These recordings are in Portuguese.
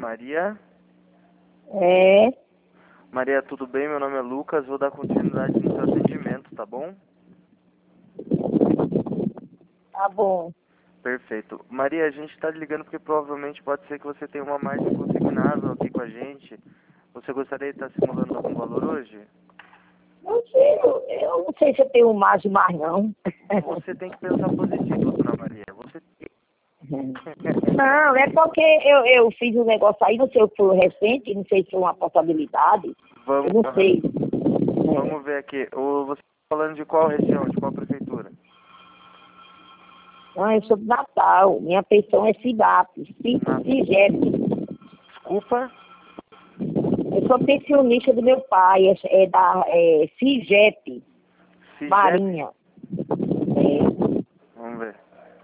Maria? É, Maria, tudo bem? Meu nome é Lucas, vou dar continuidade no seu atendimento, tá bom? tá bom. Perfeito. Maria, a gente tá ligando porque provavelmente pode ser que você tenha uma margem consignável aqui com a gente. Você gostaria de estar simulando algum valor hoje? Não sei, eu não sei se eu tenho mais de mais, não. Você tem que pensar positivo, dona Maria. Você Não, é porque eu fiz um negócio aí, não sei se foi recente, não sei se foi uma possibilidade. Vamos, Eu não sei. vamos ver aqui. Você está falando de qual região, de qual prefeitura? Não, eu sou de Natal, minha pensão é CIGAP, CIGEP. Desculpa? Eu sou pensionista do meu pai, é CIGEP, CIGEP? Marinha. É. Vamos ver.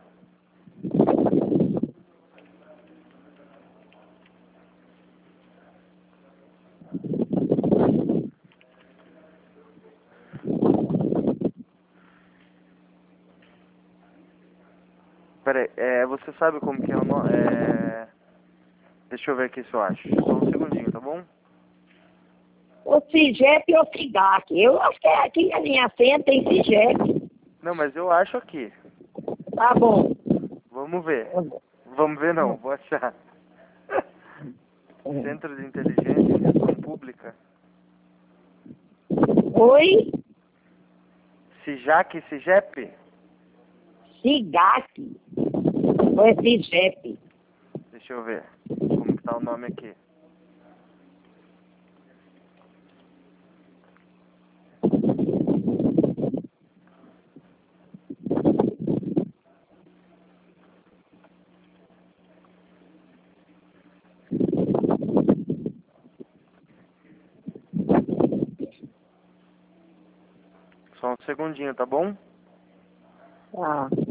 Peraí, você sabe como que é o nome? Deixa eu ver aqui se eu acho. Só um segundinho, tá bom? O CIGEP ou CIGAC. Eu acho que aqui a minha senha tem CIGEP. Não, mas eu acho aqui. Tá bom. Vamos ver. Vamos ver não, vou achar. Centro de Inteligência e Gestão Pública. Oi? CIJAC, CIGEP? CIGAC. Ou é CIGEP? Deixa eu ver como que tá o nome aqui. Só um segundinho, tá bom? Ah.